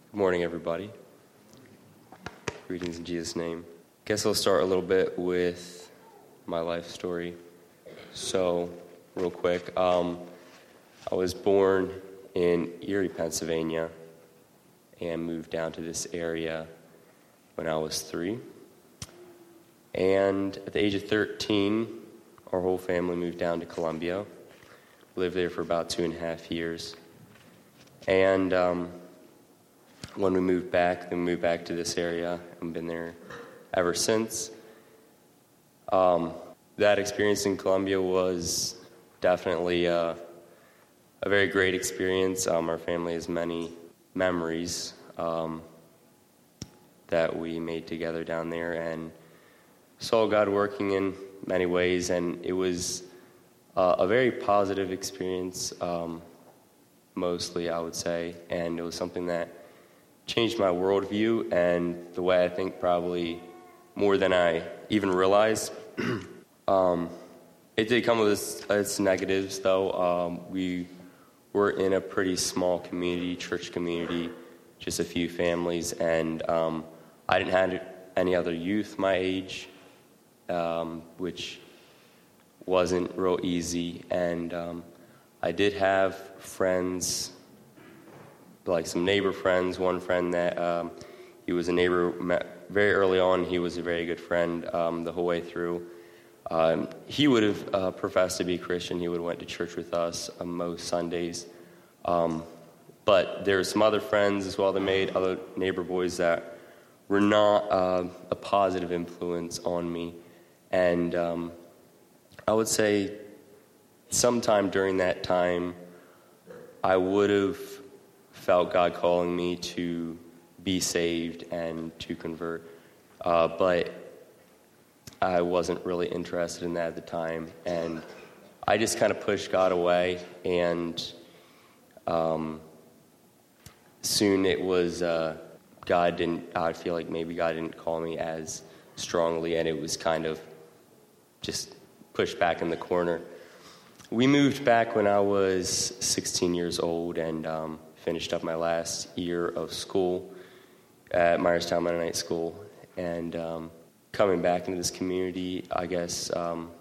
Good morning, everybody. Greetings in Jesus' name. Guess I'll start a little bit with my life story. So, real quick, I was born in Erie, Pennsylvania, and moved down to this area when I was 3. And at the age of 13, our whole family moved down to Columbia. Lived there for about 2.5 years. And when we moved back to this area and been there ever since. That experience in Columbia was definitely a very great experience. Our family has many memories that we made together down there and saw God working in many ways, and it was a very positive experience, mostly, I would say, and it was something that changed my worldview and the way I think probably more than I even realized. It did come with its negatives, though. We were in a pretty small community, church community, just a few families, and I didn't have any other youth my age, which wasn't real easy, and I did have friends, like some neighbor friends. One friend that he was a neighbor very early on. He was a very good friend the whole way through. He would have professed to be a Christian. He would have went to church with us most Sundays. But there were some other friends as well that made other neighbor boys that were not a positive influence on me. And I would say sometime during that time, I would have felt God calling me to be saved and to convert. But I wasn't really interested in that at the time. And I just kind of pushed God away. And soon it was I feel like maybe God didn't call me as strongly. And it was kind of just pushed back in the corner. We moved back when I was 16 years old and finished up my last year of school at Myerstown Mennonite School. And coming back into this community, I guess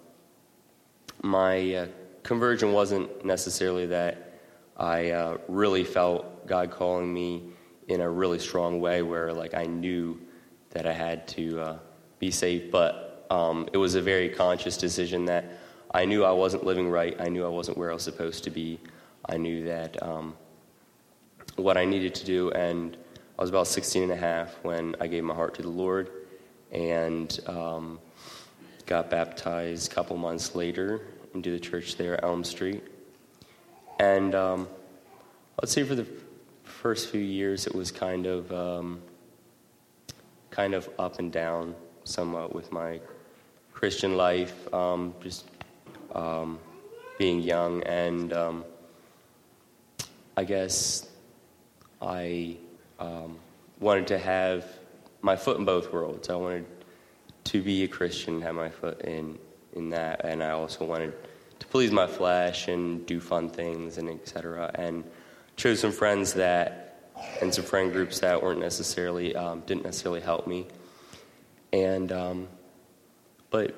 my conversion wasn't necessarily that I really felt God calling me in a really strong way where like I knew that I had to be saved, but it was a very conscious decision that I knew I wasn't living right. I knew I wasn't where I was supposed to be. I knew that what I needed to do, and I was about 16 and a half when I gave my heart to the Lord and got baptized a couple months later into the church there at Elm Street. And let's say for the first few years it was kind of up and down somewhat with my Christian life, just being young, and I guess I wanted to have my foot in both worlds. I wanted to be a Christian, have my foot in that, and I also wanted to please my flesh and do fun things and etc. And chose some friends and some friend groups that weren't necessarily didn't necessarily help me. And but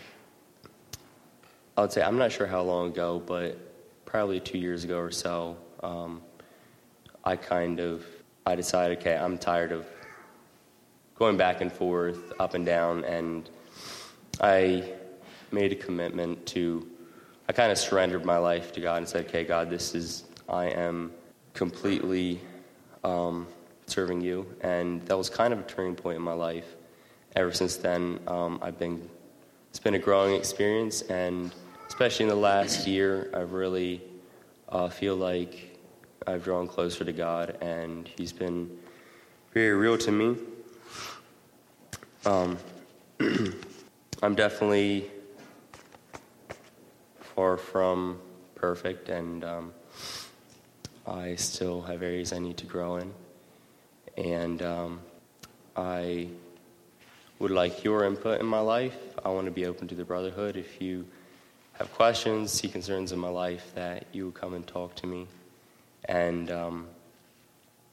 I would say, I'm not sure how long ago, but probably 2 years ago or so, I decided, okay, I'm tired of going back and forth, up and down, and I made a commitment I kind of surrendered my life to God and said, okay, God, I am completely serving you, and that was kind of a turning point in my life. Ever since then, it's been a growing experience, and especially in the last year, I really feel like I've drawn closer to God, and He's been very real to me. I'm definitely far from perfect, and I still have areas I need to grow in, and I would like your input in my life. I want to be open to the brotherhood. If you have questions, see concerns in my life, that you will come and talk to me. And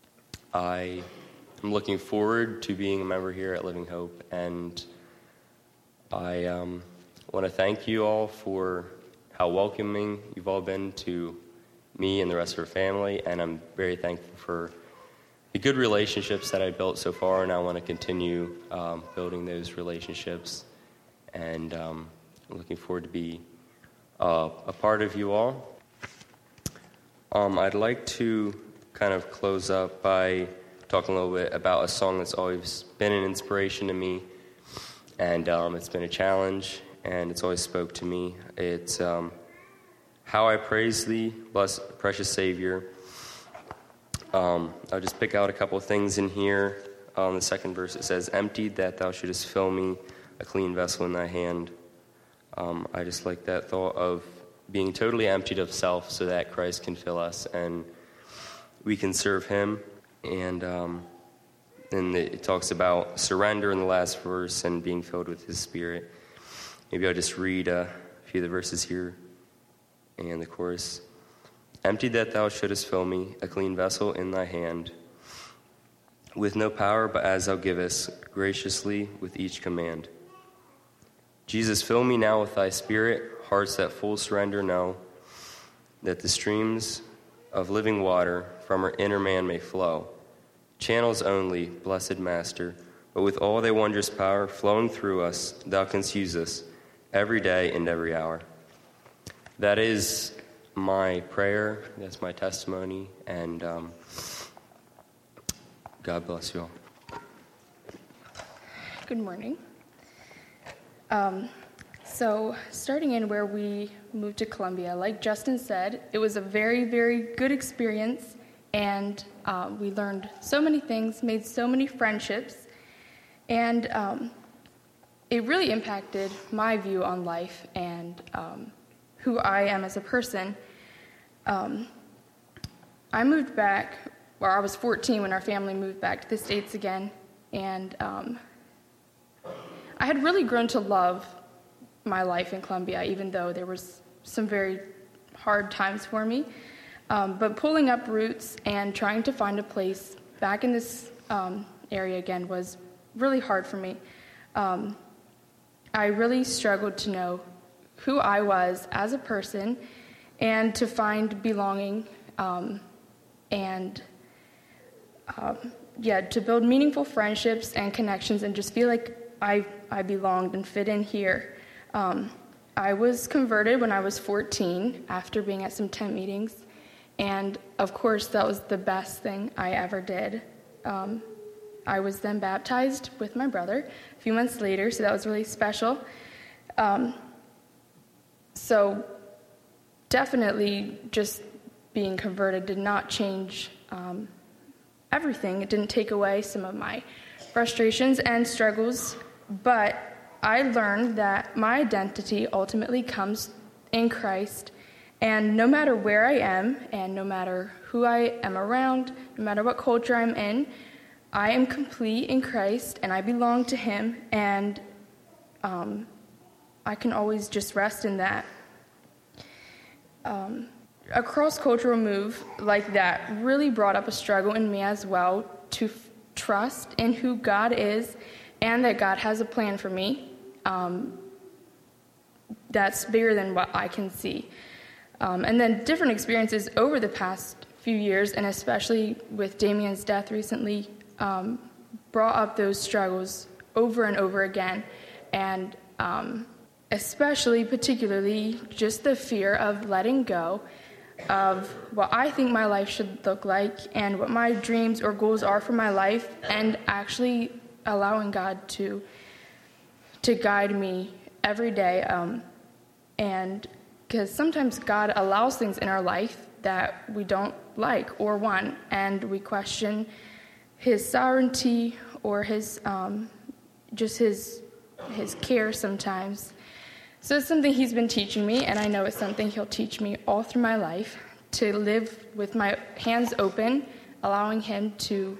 I am looking forward to being a member here at Living Hope, and I want to thank you all for how welcoming you've all been to me and the rest of our family, and I'm very thankful for the good relationships that I built so far, and I want to continue building those relationships, and I'm looking forward to be a part of you all. I'd like to kind of close up by talking a little bit about a song that's always been an inspiration to me, and it's been a challenge, and it's always spoke to me. It's How I Praise Thee, Blessed Precious Savior. I'll just pick out a couple of things in here. The second verse, it says, "Emptied that thou shouldest fill me, a clean vessel in thy hand." I just like that thought of being totally emptied of self so that Christ can fill us and we can serve him. And then it talks about surrender in the last verse and being filled with his Spirit. Maybe I'll just read a few of the verses here and the chorus. "Emptied that thou shouldest fill me, a clean vessel in thy hand, with no power but as thou givest, graciously with each command. Jesus, fill me now with thy Spirit, hearts that full surrender know, that the streams of living water from our inner man may flow. Channels only, blessed Master, but with all thy wondrous power flowing through us, thou canst use us every day and every hour." That is my prayer, that's my testimony, and God bless you all. Good morning. So starting in where we moved to Columbia, like Justin said, it was a very, very good experience, and we learned so many things, made so many friendships, and it really impacted my view on life and who I am as a person. I moved back, or I was 14 when our family moved back to the States again, and I had really grown to love my life in Columbia, even though there was some very hard times for me. But pulling up roots and trying to find a place back in this area again was really hard for me. I really struggled to know who I was as a person and to find belonging and to build meaningful friendships and connections and just feel like I belonged and fit in here. I was converted when I was 14 after being at some tent meetings, and of course that was the best thing I ever did. I was then baptized with my brother a few months later, so that was really special. So definitely just being converted did not change everything. It didn't take away some of my frustrations and struggles, but I learned that my identity ultimately comes in Christ, and no matter where I am, and no matter who I am around, no matter what culture I'm in, I am complete in Christ, and I belong to him, and I can always just rest in that. A cross-cultural move like that really brought up a struggle in me as well to trust in who God is and that God has a plan for me that's bigger than what I can see. And then different experiences over the past few years, and especially with Damien's death recently, brought up those struggles over and over again. And particularly, just the fear of letting go of what I think my life should look like and what my dreams or goals are for my life, and actually allowing God to guide me every day. And because sometimes God allows things in our life that we don't like or want, and we question his sovereignty or his care sometimes. So it's something he's been teaching me, and I know it's something he'll teach me all through my life, to live with my hands open, allowing him to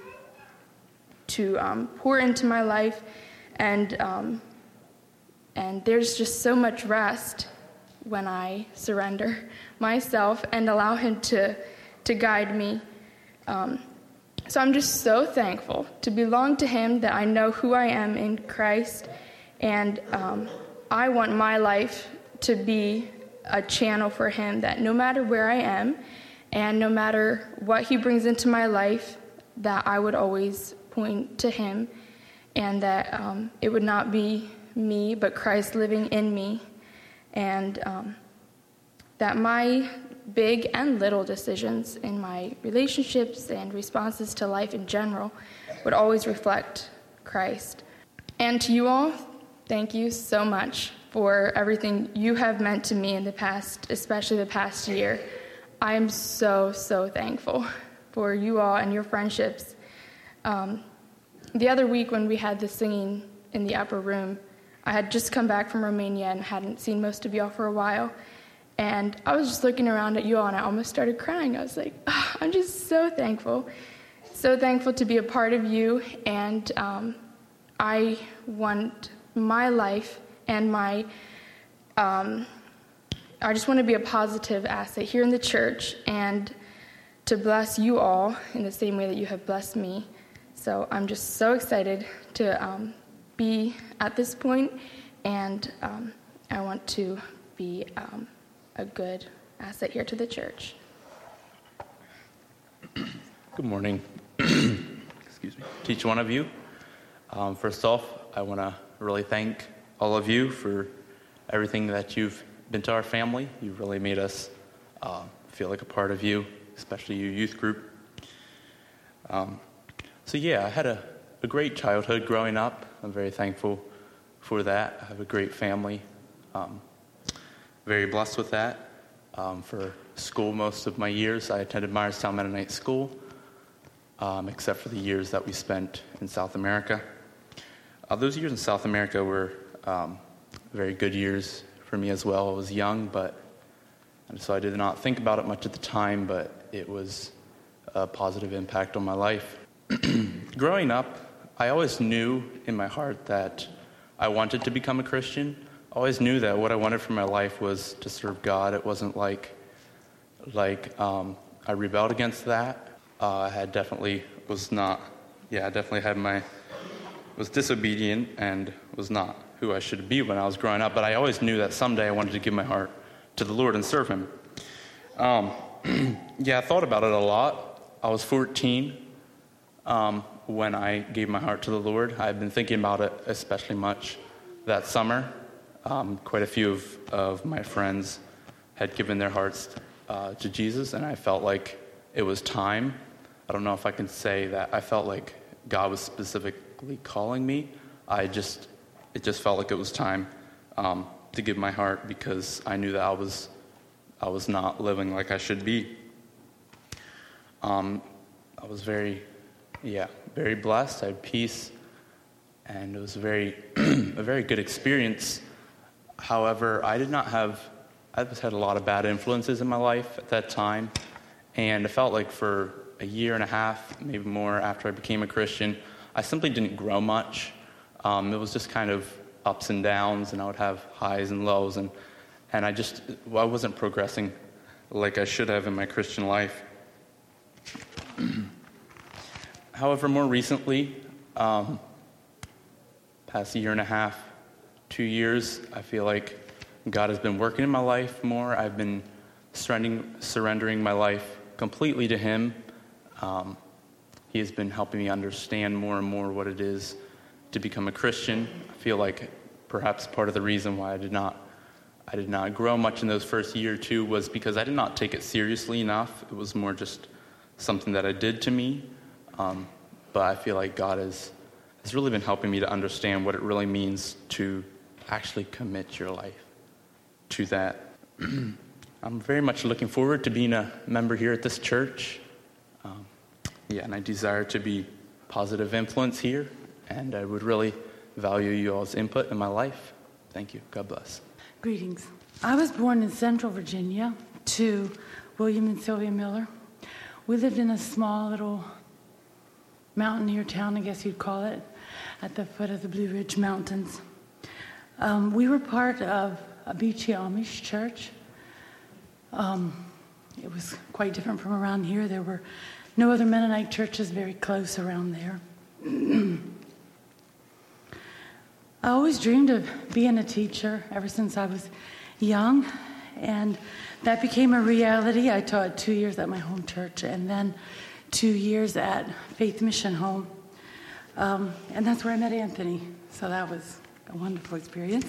pour into my life, and there's just so much rest when I surrender myself and allow him to guide me. So I'm just so thankful to belong to him, that I know who I am in Christ, and I want my life to be a channel for him, that no matter where I am and no matter what he brings into my life, that I would always point to him, and that it would not be me but Christ living in me, and that my big and little decisions in my relationships and responses to life in general would always reflect Christ. And to you all, thank you so much for everything you have meant to me in the past, especially the past year. I am so, so thankful for you all and your friendships. The other week when we had the singing in the upper room, I had just come back from Romania and hadn't seen most of y'all for a while. And I was just looking around at you all, and I almost started crying. I was like, oh, I'm just so thankful to be a part of you. And I want my life and I just want to be a positive asset here in the church and to bless you all in the same way that you have blessed me. So I'm just so excited to be at this point, and I want to be a good asset here to the church. Good morning. Excuse me. To each one of you. First off, I want to really thank all of you for everything that you've been to our family. You've really made us feel like a part of you, especially your youth group. So yeah, I had a great childhood growing up. I'm very thankful for that. I have a great family. Very blessed with that. For school, most of my years, I attended Myerstown Mennonite School, except for the years that we spent in South America. Those years in South America were very good years for me as well. I was young, and so I did not think about it much at the time, but it was a positive impact on my life. Growing up, I always knew in my heart that I wanted to become a Christian. I always knew that what I wanted for my life was to serve God. It wasn't like I rebelled against that. I definitely was disobedient and was not who I should be when I was growing up. But I always knew that someday I wanted to give my heart to the Lord and serve him. I thought about it a lot. I was 14 when I gave my heart to the Lord. I had been thinking about it especially much that summer. Quite a few of my friends had given their hearts to Jesus, and I felt like it was time. I don't know if I can say that I felt like God was specifically calling me. It just felt like it was time to give my heart, because I knew that I was not living like I should be. I was very blessed. I had peace, and it was a very good experience. However, I had a lot of bad influences in my life at that time, and it felt like for a year and a half, maybe more, after I became a Christian, I simply didn't grow much. It was just kind of ups and downs, and I would have highs and lows, and I wasn't progressing like I should have in my Christian life. However, more recently, past year and a half, 2 years, I feel like God has been working in my life more. I've been surrendering my life completely to him. He has been helping me understand more and more what it is to become a Christian. I feel like perhaps part of the reason why I did not grow much in those first year or two was because I did not take it seriously enough. It was more just something that I did to me. But I feel like God has really been helping me to understand what it really means to actually commit your life to that. I'm very much looking forward to being a member here at this church. And I desire to be a positive influence here, and I would really value you all's input in my life. Thank you. God bless. Greetings. I was born in Central Virginia to William and Sylvia Miller. We lived in a small little mountaineer town, I guess you'd call it, at the foot of the Blue Ridge Mountains. We were part of a Beachy Amish church. It was quite different from around here. There were no other Mennonite church is very close around there. I always dreamed of being a teacher ever since I was young, and that became a reality. I taught 2 years at my home church and then 2 years at Faith Mission Home, and that's where I met Anthony, so that was a wonderful experience.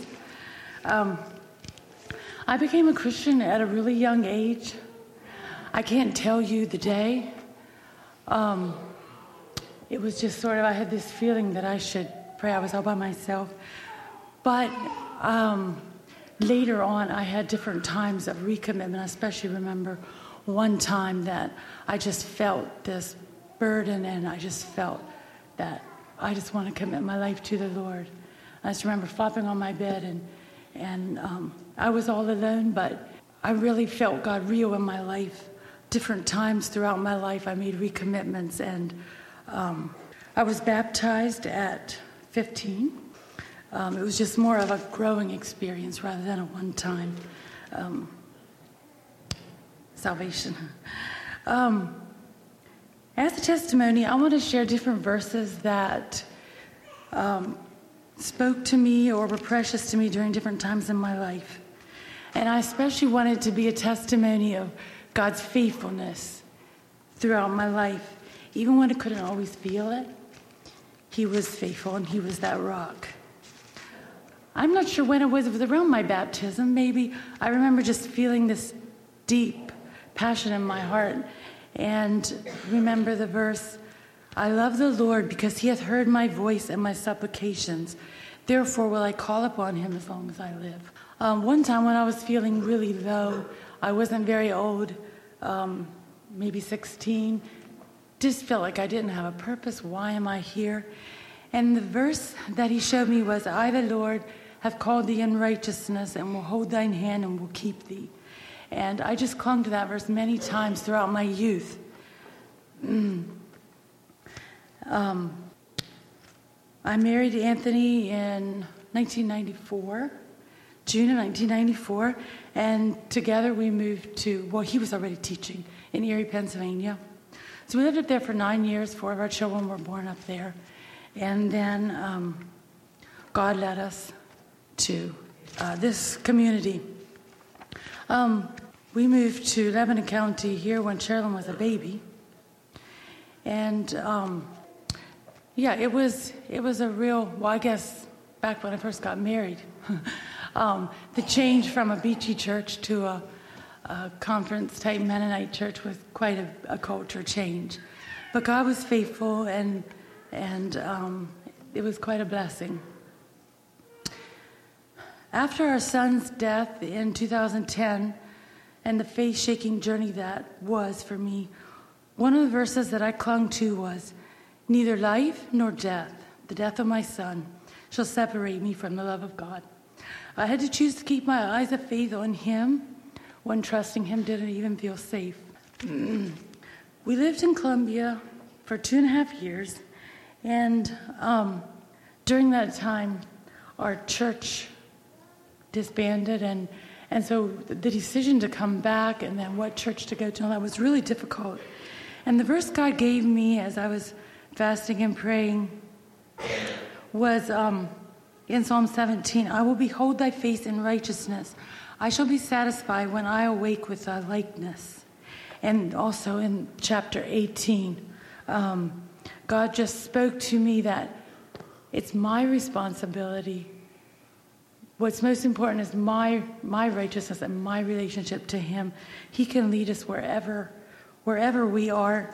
I became a Christian at a really young age. I can't tell you the day. It was just sort of, I had this feeling that I should pray. I was all by myself. But later on, I had different times of recommitment. I especially remember one time that I just felt this burden, and I just felt that I just want to commit my life to the Lord. I just remember flopping on my bed, and I was all alone, but I really felt God real in my life. Different times throughout my life, I made recommitments, and I was baptized at 15. It was just more of a growing experience rather than a one-time salvation. As a testimony, I want to share different verses that spoke to me or were precious to me during different times in my life. And I especially wanted it to be a testimony of God's faithfulness throughout my life. Even when I couldn't always feel it, He was faithful, and He was that rock. I'm not sure when it was around my baptism. Maybe I remember just feeling this deep passion in my heart. And remember the verse, I love the Lord because He hath heard my voice and my supplications. Therefore will I call upon Him as long as I live. One time when I was feeling really low, I wasn't very old, maybe 16, just felt like I didn't have a purpose. Why am I here? And the verse that He showed me was, I, the Lord, have called thee in righteousness and will hold thine hand and will keep thee. And I just clung to that verse many times throughout my youth. I married Anthony in 1994, June of 1994, and together we moved to, well, he was already teaching in Erie, Pennsylvania. So we lived up there for 9 years. 4 of our children were born up there. And then God led us to this community. We moved to Lebanon County here when Sherilyn was a baby. And it was a real, well, I guess back when I first got married, the change from a beachy church to a conference-type Mennonite church was quite a culture change. But God was faithful, and it was quite a blessing. After our son's death in 2010, and the faith-shaking journey that was for me, one of the verses that I clung to was, neither life nor death, the death of my son, shall separate me from the love of God. I had to choose to keep my eyes of faith on Him when trusting Him didn't even feel safe. We lived in Columbia for 2.5 years, and during that time, our church disbanded, and so the decision to come back and then what church to go to, that was really difficult. And the verse God gave me as I was fasting and praying was in Psalm 17, I will behold thy face in righteousness. I shall be satisfied when I awake with thy likeness. And also in chapter 18, God just spoke to me that it's my responsibility. What's most important is my righteousness and my relationship to Him. He can lead us wherever we are.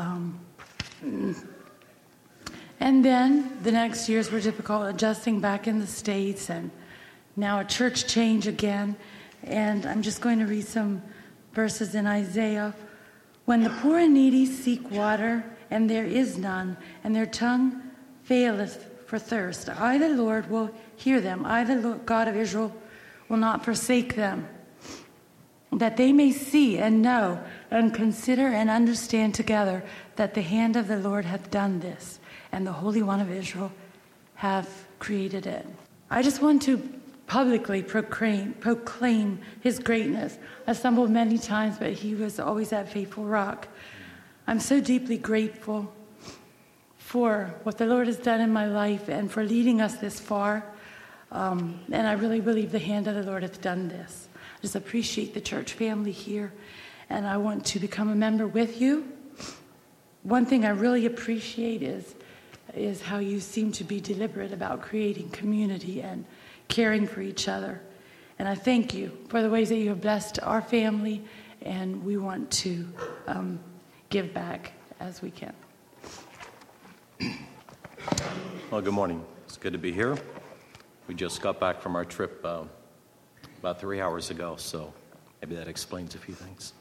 And then the next years were difficult, adjusting back in the States, and now a church change again. And I'm just going to read some verses in Isaiah. When the poor and needy seek water, and there is none, and their tongue faileth for thirst, I, the Lord, will hear them. I, the Lord, God of Israel, will not forsake them, that they may see and know and consider and understand together that the hand of the Lord hath done this, and the Holy One of Israel hath created it. I just want to publicly proclaim His greatness. I stumbled many times, but He was always that faithful rock. I'm so deeply grateful for what the Lord has done in my life and for leading us this far. And I really believe the hand of the Lord has done this. I just appreciate the church family here, and I want to become a member with you. One thing I really appreciate is how you seem to be deliberate about creating community and caring for each other. And I thank you for the ways that you have blessed our family, and we want to give back as we can. Well, good morning. It's good to be here. We just got back from our trip about 3 hours ago, so maybe that explains a few things.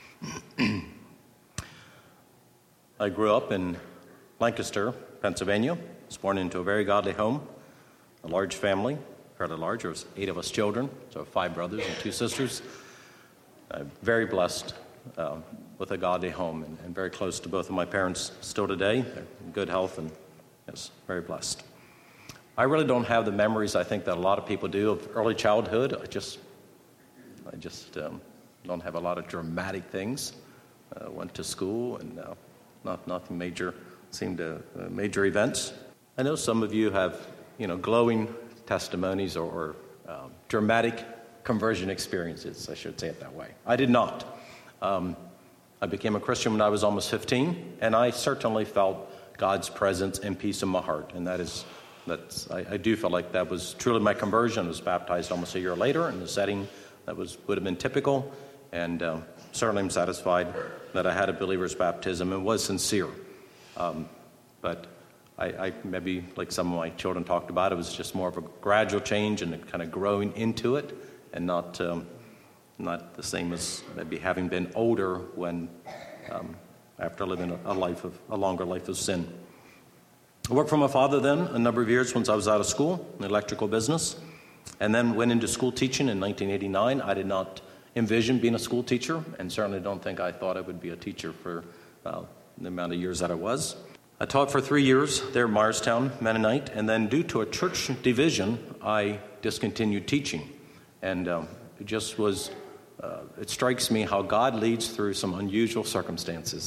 I grew up in Lancaster, Pennsylvania. I was born into a very godly home, a large family, fairly large. There was 8 of us children, so 5 brothers and 2 sisters. I'm very blessed with a godly home and very close to both of my parents still today. They're in good health and yes, very blessed. I really don't have the memories I think that a lot of people do of early childhood. I just don't have a lot of dramatic things. Went to school and nothing major seemed to major events. I know some of you have glowing testimonies or dramatic conversion experiences. I should say it that way. I did not. I became a Christian when I was almost 15, and I certainly felt God's presence and peace in my heart, and I do feel like that was truly my conversion. I was baptized almost a year later in a setting that would have been typical, and certainly I'm satisfied that I had a believer's baptism and was sincere. But I maybe, like some of my children talked about, it was just more of a gradual change and kind of growing into it, and not the same as maybe having been older when after living a longer life of sin. I worked for my father then a number of years once I was out of school in the electrical business, and then went into school teaching in 1989. I did not envision being a school teacher, and certainly don't think I thought I would be a teacher for the amount of years that I was. I taught for 3 years there at Myerstown Mennonite, and then due to a church division, I discontinued teaching. And it just was, it strikes me how God leads through some unusual circumstances.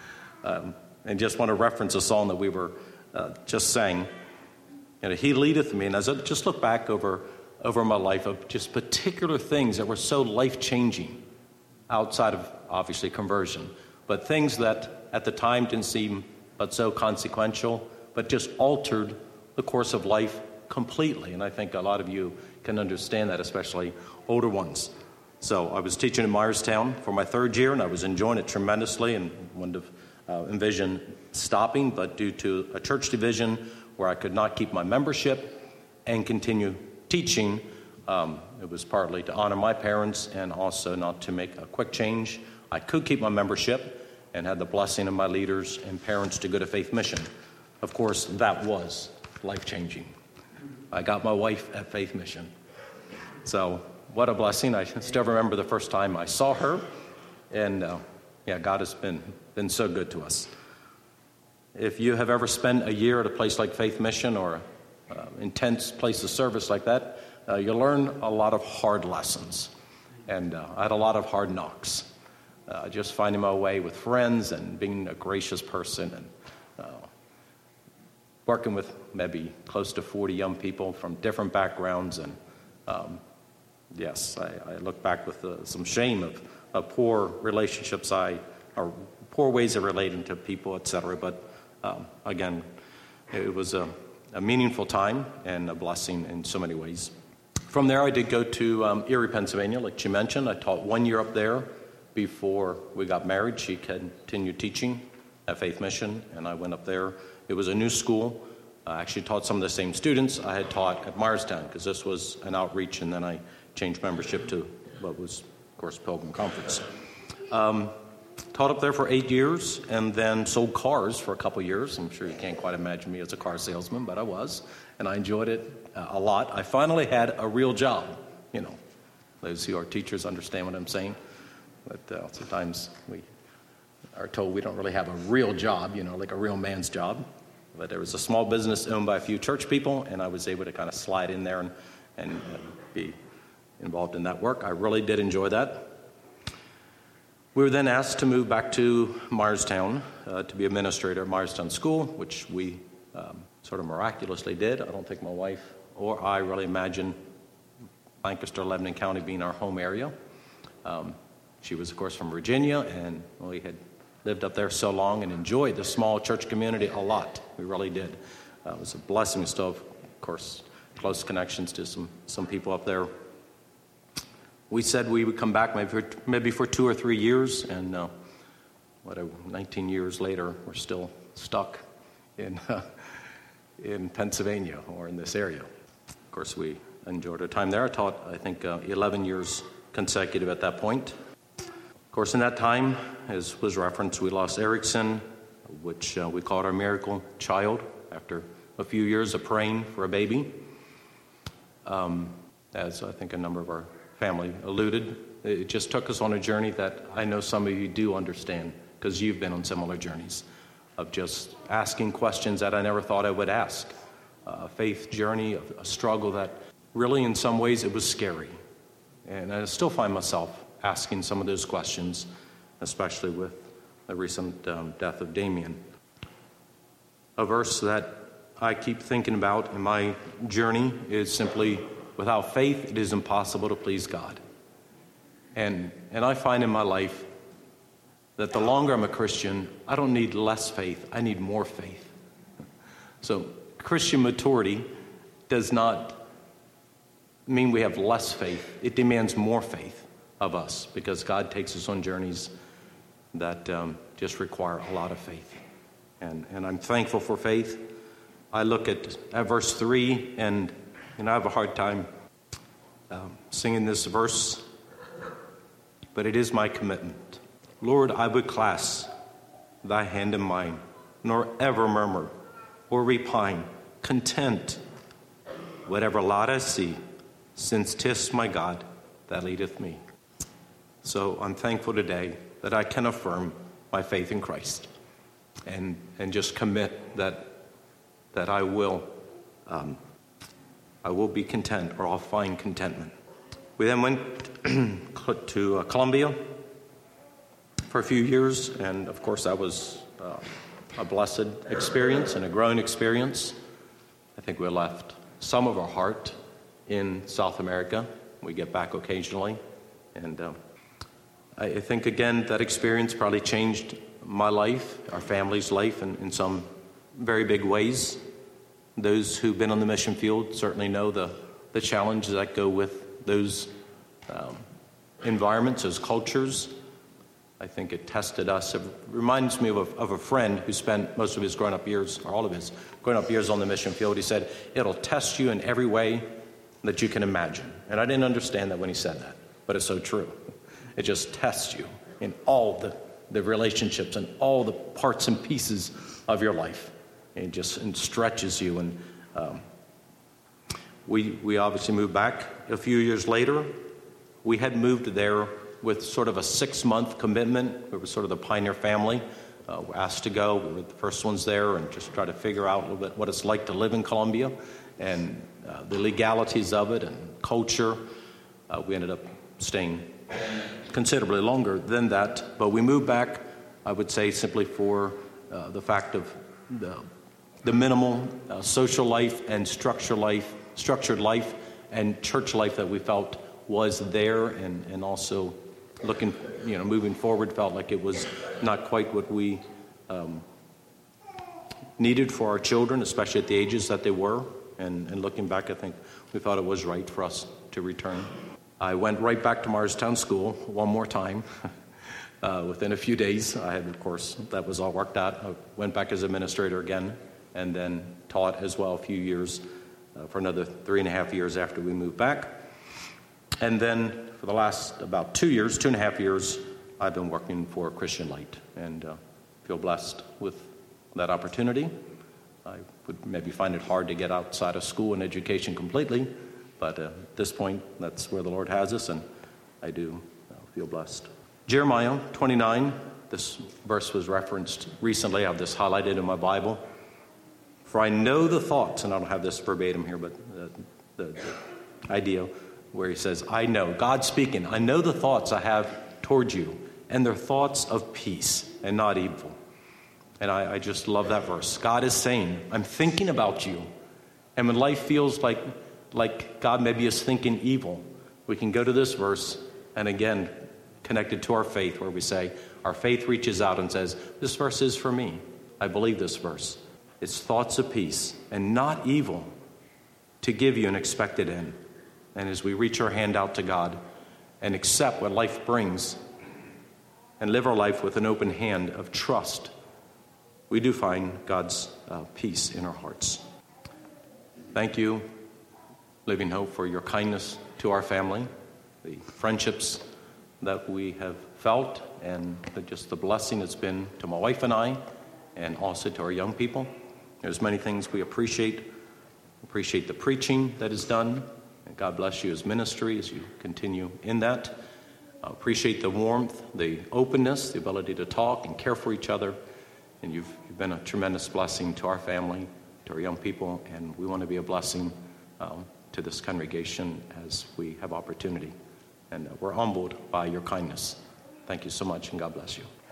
And just want to reference a song that we were just sang. He leadeth me, and as I just look back over my life of just particular things that were so life-changing outside of, obviously, conversion, but things that at the time didn't seem but so consequential, but just altered the course of life completely. And I think a lot of you can understand that, especially older ones. So I was teaching in Myerstown for my 3rd year, and I was enjoying it tremendously and wouldn't have envisioned stopping, but due to a church division where I could not keep my membership and continue teaching, it was partly to honor my parents and also not to make a quick change. I could keep my membership and had the blessing of my leaders and parents to go to Faith Mission. Of course, that was life-changing. I got my wife at Faith Mission. So what a blessing. I still remember the first time I saw her. And God has been so good to us. If you have ever spent a year at a place like Faith Mission or intense place of service like that, you learn a lot of hard lessons. And I had a lot of hard knocks. Just finding my way with friends and being a gracious person and working with maybe close to 40 young people from different backgrounds. And yes, I look back with some shame of poor relationships or poor ways of relating to people, etc. But again, it was a meaningful time and a blessing in so many ways. From there, I did go to Erie, Pennsylvania, like she mentioned. I taught 1 year up there before we got married. She continued teaching at Faith Mission, and I went up there. It was a new school. I actually taught some of the same students I had taught at Myerstown, because this was an outreach, and then I changed membership to what was, of course, Pilgrim Conference. Taught up there for 8 years, and then sold cars for a couple years. I'm sure you can't quite imagine me as a car salesman, but I was, and I enjoyed it a lot. I finally had a real job. Those who are teachers understand what I'm saying. But sometimes we are told we don't really have a real job, like a real man's job. But there was a small business owned by a few church people, and I was able to kind of slide in there and be involved in that work. I really did enjoy that. We were then asked to move back to Myerstown to be administrator at Myerstown School, which we sort of miraculously did. I don't think my wife or I really imagined Lancaster, Lebanon County being our home area. She was, of course, from Virginia, and we had lived up there so long and enjoyed the small church community a lot. We really did. It was a blessing. We still have, of course, close connections to some people up there. We said we would come back maybe for 2 or 3 years, and 19 years later, we're still stuck in Pennsylvania or in this area. Of course, we enjoyed our time there. I taught, I think, 11 years consecutive at that point. Of course, in that time, as was referenced, we lost Erickson, which we called our miracle child after a few years of praying for a baby. As I think a number of our family alluded, it just took us on a journey that I know some of you do understand, because you've been on similar journeys of just asking questions that I never thought I would ask. A faith journey, a struggle that really in some ways it was scary. And I still find myself asking some of those questions, especially with the recent death of Damien. A verse that I keep thinking about in my journey is simply, without faith, it is impossible to please God. And I find in my life that the longer I'm a Christian, I don't need less faith, I need more faith. So Christian maturity does not mean we have less faith. It demands more faith of us, because God takes us on journeys that just require a lot of faith. And I'm thankful for faith. I look at verse 3, and I have a hard time singing this verse, but it is my commitment. Lord, I would clasp thy hand in mine, nor ever murmur or repine, content whatever lot I see, since 'tis my God that leadeth me. So I'm thankful today that I can affirm my faith in Christ and just commit that I will be content, or I'll find contentment. We then went to Columbia for a few years, and of course that was a blessed experience and a growing experience. I think we left some of our heart in South America. We get back occasionally, and I think, again, that experience probably changed my life, our family's life, in some very big ways. Those who've been on the mission field certainly know the challenges that go with those environments, those cultures. I think it tested us. It reminds me of a friend who spent most of his grown-up years, or all of his grown-up years on the mission field. He said, it'll test you in every way that you can imagine. And I didn't understand that when he said that, but it's so true. It just tests you in all the relationships and all the parts and pieces of your life. And it stretches you. And we obviously moved back. A few years later, we had moved there with sort of a 6-month commitment. We were sort of the pioneer family. We're asked to go. We were the first ones there, and just try to figure out a little bit what it's like to live in Colombia and the legalities of it and culture. We ended up staying considerably longer than that, but we moved back, I would say, simply for the fact of the minimal social life and structured life and church life that we felt was there, and also moving forward, felt like it was not quite what we needed for our children, especially at the ages that they were. And looking back, I think we thought it was right for us to return. I went right back to Myerstown School one more time. Within a few days, I had, of course, that was all worked out. I went back as administrator again, and then taught as well a few years, for another 3.5 years after we moved back. And then for the last about 2.5 years, I've been working for Christian Light, and feel blessed with that opportunity. I would maybe find it hard to get outside of school and education completely, but at this point, that's where the Lord has us, and I do feel blessed. Jeremiah 29, this verse was referenced recently. I have this highlighted in my Bible. For I know the thoughts, and I don't have this verbatim here, but the idea where he says, I know, God speaking, I know the thoughts I have towards you, and their thoughts of peace and not evil. And I just love that verse. God is saying, I'm thinking about you. And when life feels like God maybe is thinking evil, we can go to this verse, and again, connected to our faith, where we say, our faith reaches out and says, this verse is for me. I believe this verse. It's thoughts of peace and not evil to give you an expected end. And as we reach our hand out to God and accept what life brings and live our life with an open hand of trust, we do find God's peace in our hearts. Thank you, Living Hope, for your kindness to our family, the friendships that we have felt, and just the blessing it's been to my wife and I, and also to our young people. There's many things we appreciate. Appreciate the preaching that is done. And God bless you as ministry as you continue in that. Appreciate the warmth, the openness, the ability to talk and care for each other. And you've been a tremendous blessing to our family, to our young people, and we want to be a blessing to this congregation as we have opportunity. And we're humbled by your kindness. Thank you so much, and God bless you.